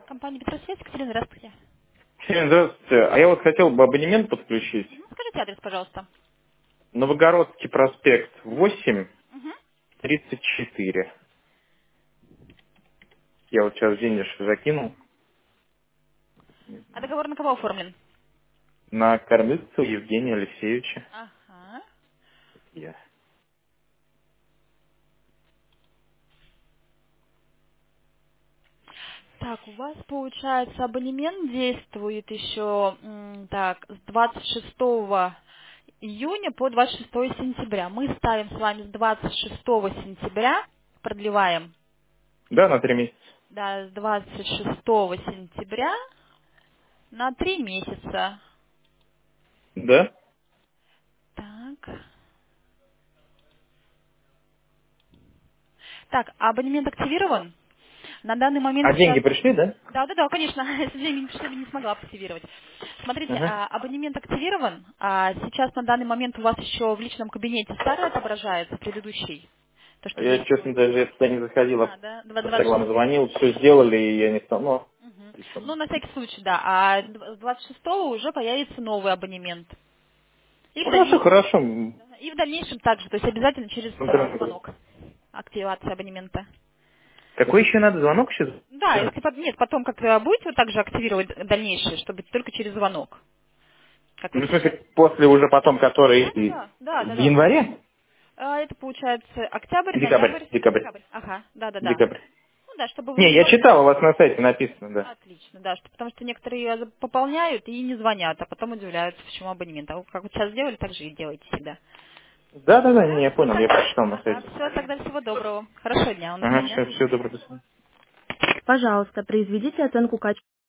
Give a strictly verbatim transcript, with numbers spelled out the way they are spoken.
Компания Петросвет, Екатерина, здравствуйте. Всем здравствуйте. А я вот хотел бы абонемент подключить. Мгм. Скажите адрес, пожалуйста. Новогородский проспект восемь, Мгм. тридцать четыре. Я вот сейчас денежки закинул А договор на кого оформлен? на кормильцу Евгения Алексеевича. Ага. Я. Так, у вас, получается, абонемент действует еще м, так, с двадцать шестого июня по двадцать шестое сентября. Мы ставим с вами с двадцать шестого сентября, продлеваем, Да, на три месяца. да, с двадцать шестого сентября на три месяца. Да? Так. Так, а абонемент активирован? На данный момент А сейчас... деньги пришли, да? Да, да, да, конечно, если я не, что не смогла активировать. Смотрите, Ага. а, абонемент активирован, а сейчас на данный момент у вас еще в личном кабинете старый отображается, предыдущий, то, что Я, честно, действует. даже туда не заходил. А, да, Просто двадцать вам шестого. звонил, все сделали, и я не стал. Ну, Мгм. причем. Ну, на всякий случай, да. А с двадцать шестого уже появится новый абонемент. И в Хорошо, дальнейшем, хорошо. М, и в дальнейшем также, то есть обязательно через э, интернет. звонок активация абонемента. Какой еще надо звонок сейчас? Да, если под- нет, потом как э, будете вы также активировать дальнейшее, чтобы только через звонок, как вы Ну, в сейчас. смысле, после уже потом, который Да, да, и- да, да, да, в да. январе? А, это получается октябрь, Декабрь, ноябрь, декабрь, декабрь. Ага, да, да, да. декабрь. Ну да, чтобы вы Не, не я пом- читал, у вас на сайте написано, да. Отлично, да, что, потому что некоторые э, пополняют и не звонят, а потом удивляются, почему абонемент. А вы как вот сейчас сделали, так же и делайте всегда. Да-да-да, Да? не, я Ну понял, я тогда, прочитал на ага, сайте. все, тогда всего доброго. Хорошего дня, вам до Ага, свидания. все, все, добро, до свидания. Пожалуйста, произведите оценку качества.